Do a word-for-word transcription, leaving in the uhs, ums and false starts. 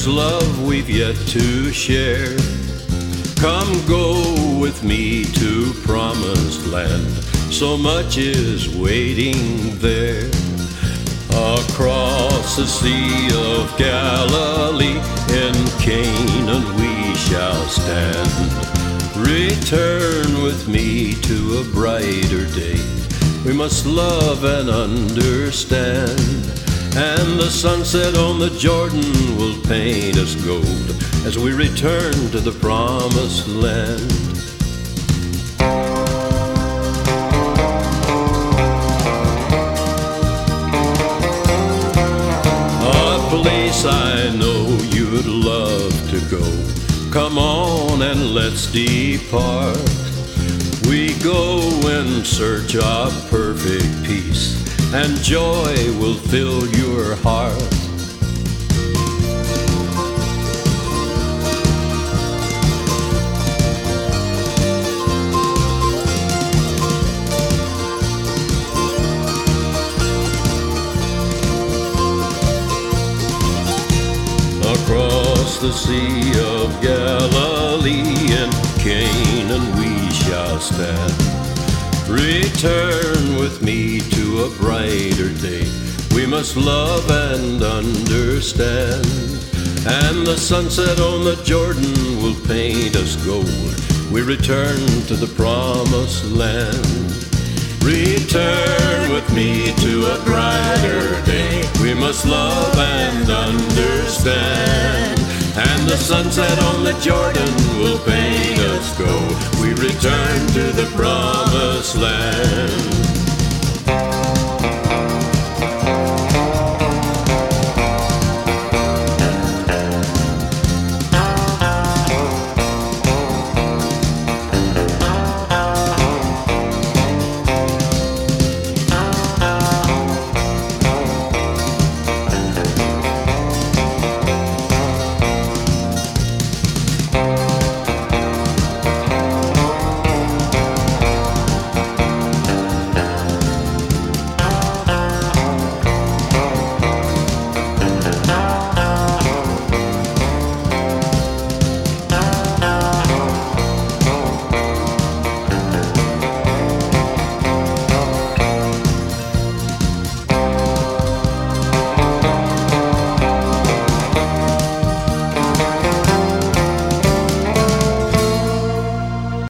love we've yet to share. Come go with me to promised land, so much is waiting there. Across the Sea of Galilee, in Canaan we shall stand. Return with me to a brighter day. We must love and understand. And the sunset on the Jordan will paint us gold as we return to the promised land. A place I know you'd love to go. Come on and let's depart. We go in search of perfect peace, and joy will fill your heart. Across the Sea of Galilee, in Canaan we shall stand. Return with me to a brighter day. We must love and understand. And the sunset on the Jordan will paint us gold. We return to the promised land. Return with me to a brighter day. We must love and understand. And the sunset on the Jordan will paint us gold. We return to the promised land.